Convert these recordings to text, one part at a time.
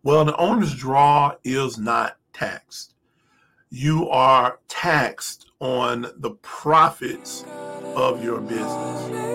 Well, the owner's draw is not taxed. You are taxed on the profits of your business.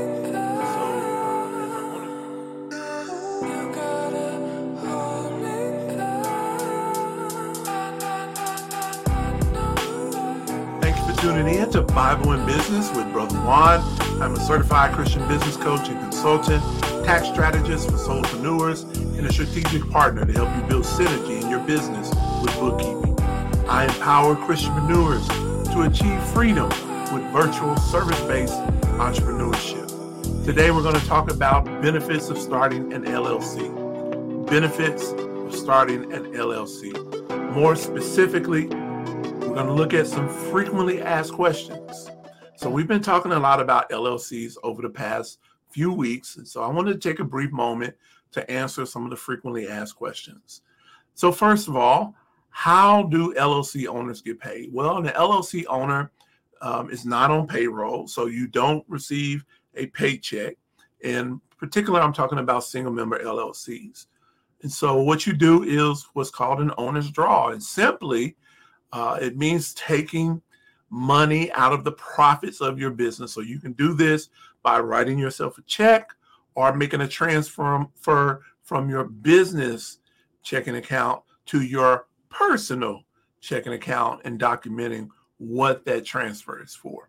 Thank you for tuning in to Bible and Business with Brother Juan. I'm a certified Christian business coach and consultant, tax strategist for solopreneurs, and a strategic partner to help you build synergy in your business with bookkeeping. I empower Christianpreneurs to achieve freedom with virtual service-based entrepreneurship. Today, we're going to talk about benefits of starting an LLC. Benefits of starting an LLC. More specifically, we're going to look at some frequently asked questions. So we've been talking a lot about LLCs over the past few weeks. And so I wanted to take a brief moment to answer some of the frequently asked questions. So first of all, how do LLC owners get paid? Well, an LLC owner is not on payroll, so you don't receive a paycheck. In particular, I'm talking about single member LLCs. And so what you do is what's called an owner's draw. And simply, it means taking money out of the profits of your business. So you can do this by writing yourself a check or making a transfer from your business checking account to your personal checking account and documenting what that transfer is for.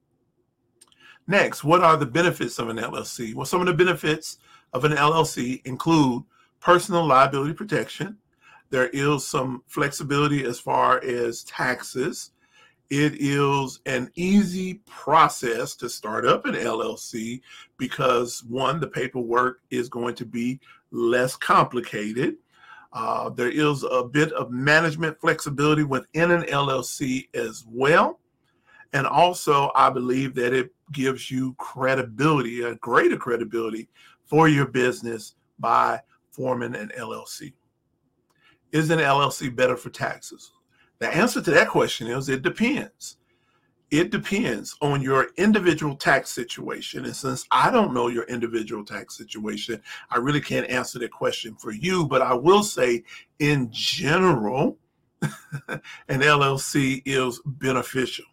Next, what are the benefits of an LLC? Well, some of the benefits of an LLC include personal liability protection. There is some flexibility as far as taxes. It is an easy process to start up an LLC because, one, the paperwork is going to be less complicated. There is a bit of management flexibility within an LLC as well. And also, I believe that it gives you credibility, a greater credibility for your business by forming an LLC. Is an LLC better for taxes? The answer to that question is it depends. It depends on your individual tax situation. And since I don't know your individual tax situation, I really can't answer that question for you. But I will say, in general, an LLC is beneficial.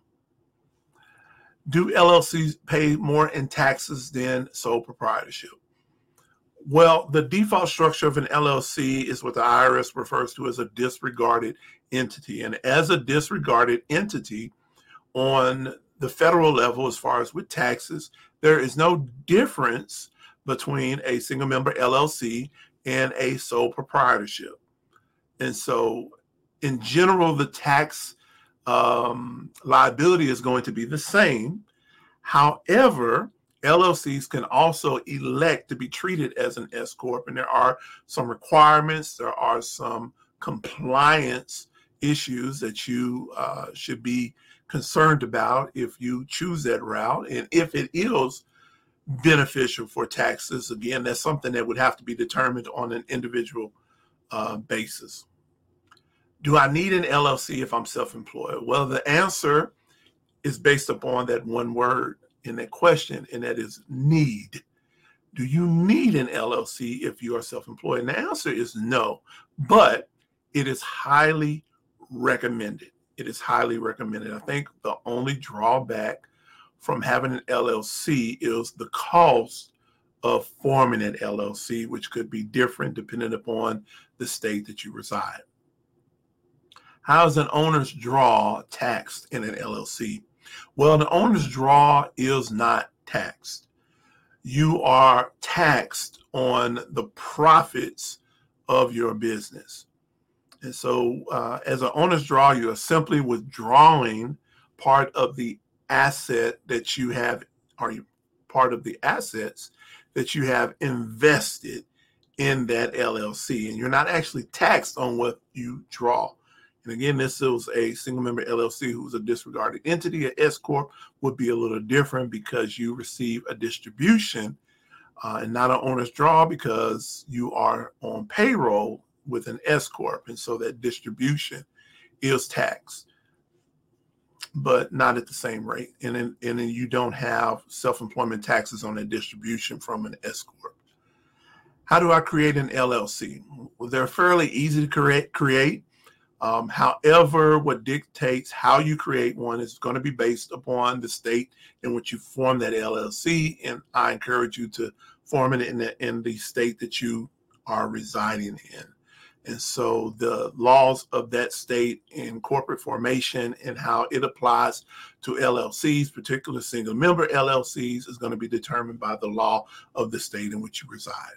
Do LLCs pay more in taxes than sole proprietorship? Well, the default structure of an LLC is what the IRS refers to as a disregarded entity. And as a disregarded entity on the federal level, as far as with taxes, there is no difference between a single member LLC and a sole proprietorship. And so in general, the tax liability is going to be the same. However, LLCs can also elect to be treated as an S Corp, and there are some requirements, there are some compliance issues that you should be concerned about if you choose that route. And if it is beneficial for taxes, again, that's something that would have to be determined on an individual basis. Do I need an LLC if I'm self-employed? Well, the answer is based upon that one word in that question, and that is need. Do you need an LLC if you are self-employed? And the answer is no, but it is highly recommended. It is highly recommended. I think the only drawback from having an LLC is the cost of forming an LLC, which could be different depending upon the state that you reside. How is an owner's draw taxed in an LLC? Well, the owner's draw is not taxed. You are taxed on the profits of your business. And so as an owner's draw, you are simply withdrawing part of the asset that you have, or part of the assets that you have invested in that LLC. And you're not actually taxed on what you draw. And again, this is a single member LLC who's a disregarded entity. An S Corp would be a little different because you receive a distribution and not an owner's draw because you are on payroll with an S Corp. And so that distribution is taxed, but not at the same rate. And then you don't have self-employment taxes on that distribution from an S Corp. How do I create an LLC? Well, they're fairly easy to create. However, what dictates how you create one is going to be based upon the state in which you form that LLC, and I encourage you to form it in the state that you are residing in. And so the laws of that state in corporate formation and how it applies to LLCs, particularly single member LLCs, is going to be determined by the law of the state in which you reside.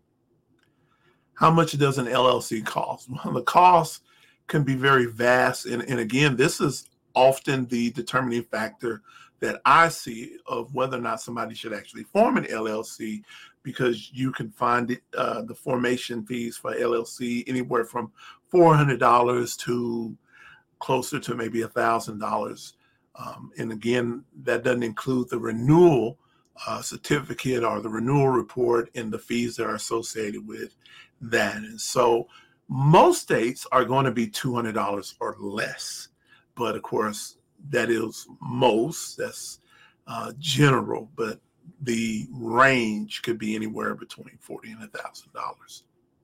How much does an LLC cost? Well, the cost can be very vast. And again, this is often the determining factor that I see of whether or not somebody should actually form an LLC, because you can find it, the formation fees for LLC anywhere from $400 to closer to maybe $1,000. And again, that doesn't include the renewal certificate or the renewal report and the fees that are associated with that. And so most states are going to be $200 or less, but of course that is most, that's general, but the range could be anywhere between $40 and $1,000.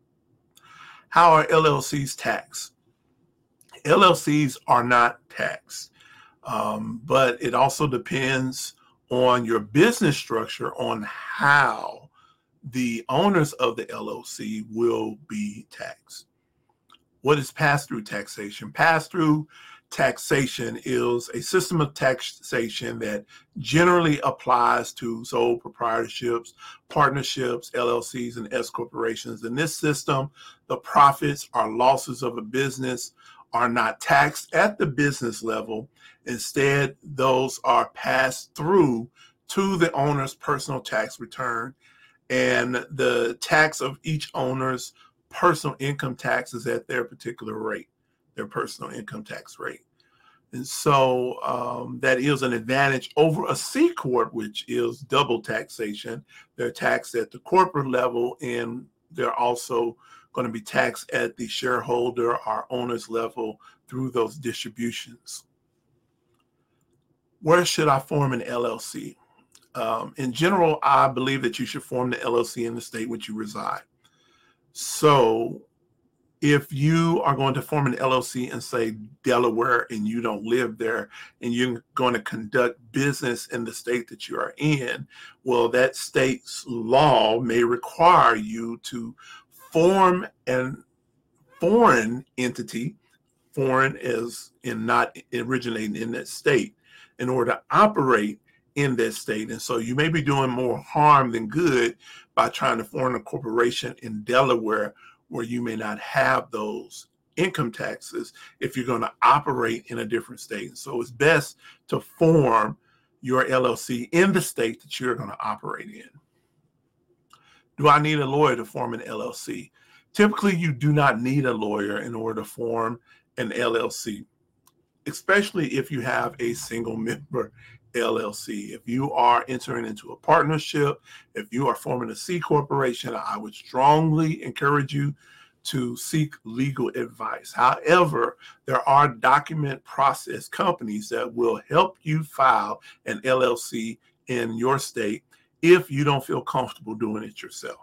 How are LLCs taxed? LLCs are not taxed, but it also depends on your business structure on how the owners of the LLC will be taxed. What is pass-through taxation? Pass-through taxation is a system of taxation that generally applies to sole proprietorships, partnerships, LLCs, and S corporations. In this system, the profits or losses of a business are not taxed at the business level. Instead, those are passed through to the owner's personal tax return, and the tax of each owner's personal income tax is at their particular rate, their personal income tax rate. And so that is an advantage over a C Corp, which is double taxation. They're taxed at the corporate level, and they're also going to be taxed at the shareholder or owner's level through those distributions. Where should I form an LLC? In general, I believe that you should form the LLC in the state which you reside. So if you are going to form an LLC in, say, Delaware, and you don't live there, and you're going to conduct business in the state that you are in, well, that state's law may require you to form a foreign entity, foreign as in not originating in that state, in order to operate in that state. And so you may be doing more harm than good by trying to form a corporation in Delaware, where you may not have those income taxes if you're going to operate in a different state. So it's best to form your LLC in the state that you're going to operate in. Do I need a lawyer to form an LLC? Typically, you do not need a lawyer in order to form an LLC, especially if you have a single member LLC. If you are entering into a partnership, if you are forming a C corporation, I would strongly encourage you to seek legal advice. However, there are document process companies that will help you file an LLC in your state if you don't feel comfortable doing it yourself.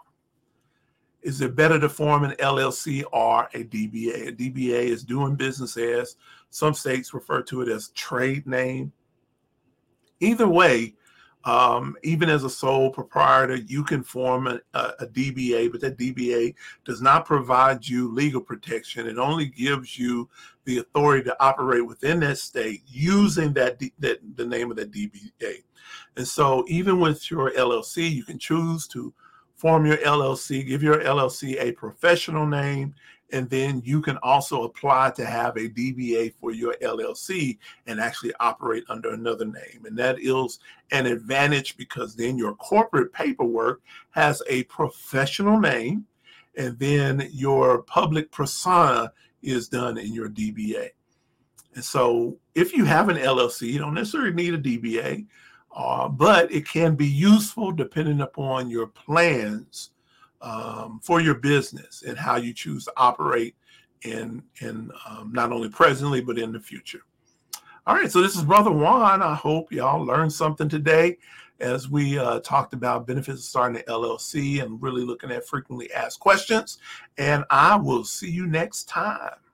Is it better to form an LLC or a DBA? A DBA is doing business as, some states refer to it as trade name. Either way, even as a sole proprietor, you can form a DBA, but that DBA does not provide you legal protection. It only gives you the authority to operate within that state using the name of that DBA. And so even with your LLC, you can choose to form your LLC, give your LLC a professional name, and then you can also apply to have a DBA for your LLC and actually operate under another name. And that is an advantage because then your corporate paperwork has a professional name, and then your public persona is done in your DBA. And so if you have an LLC, you don't necessarily need a DBA, but it can be useful depending upon your plans for your business and how you choose to operate in not only presently, but in the future. All right, so this is Brother Juan. I hope y'all learned something today as we talked about benefits of starting an LLC and really looking at frequently asked questions. And I will see you next time.